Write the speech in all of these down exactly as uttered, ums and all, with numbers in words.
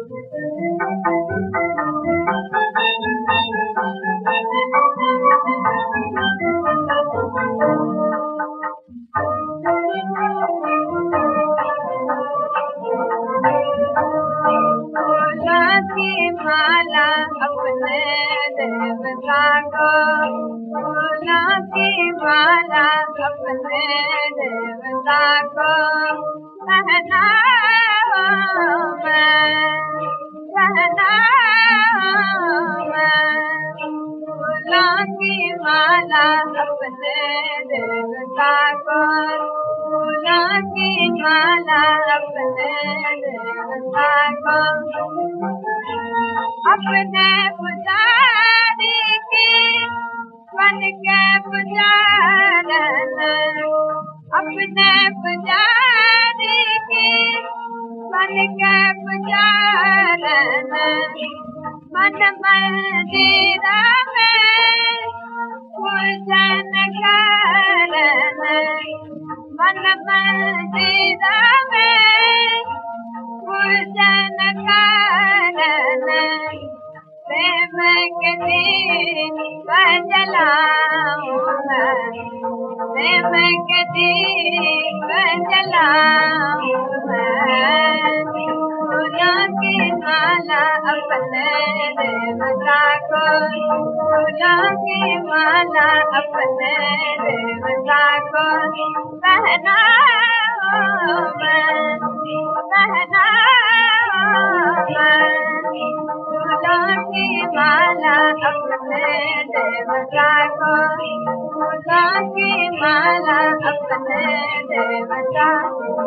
माला अपने देवता को, फूलों की माला अपने देवता को पहनाओ मैं, पहनाओ मैं। फूलों की माला अपने देवता को, फूलों की माला अपने देवता को। अपने पुजारी की बन के पुजारना, अपने पुजारी की बन के पुजारना। मन मंदिरा में पूजन करना, मन मंदिरा में पूजन करना। प्रेम के दीप जलाऊं मैं, प्रेम के दीप जलाऊं मैं। फूलों की माला अपने देवता को, फूलों की माला अपने देवता को पहनाओ मैं, पहनाओ मैं। फूलों की माला अपने देवता को, फूलों की माला अपने देवता को।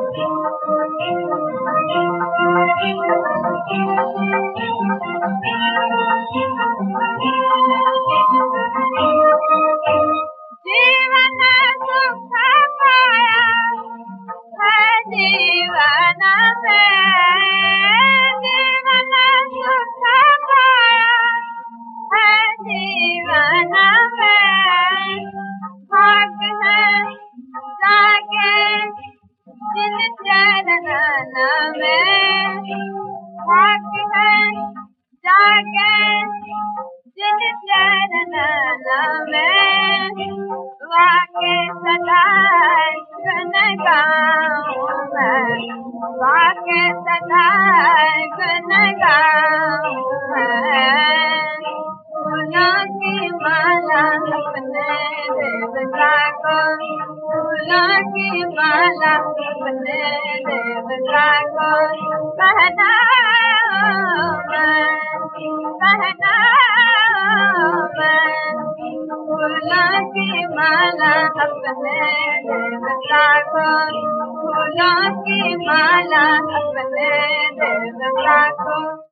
जीवन सुख पाया है जीवन में, जीवन सुख पाया है जीवन में। भाग है जागे जिन चरणों में, भाग है जागे जिन चरणों में। वाके सदा गुन गाऊं मैं, वाके सदा गुन गाऊं मैं। फूलों की माला अपने देवता को, फूलों की माला अपने देवता को पहनाओ मैं, पहनाओ मैं। फूलों की माला अपने देवता को, फूलों की माला अपने देवता को।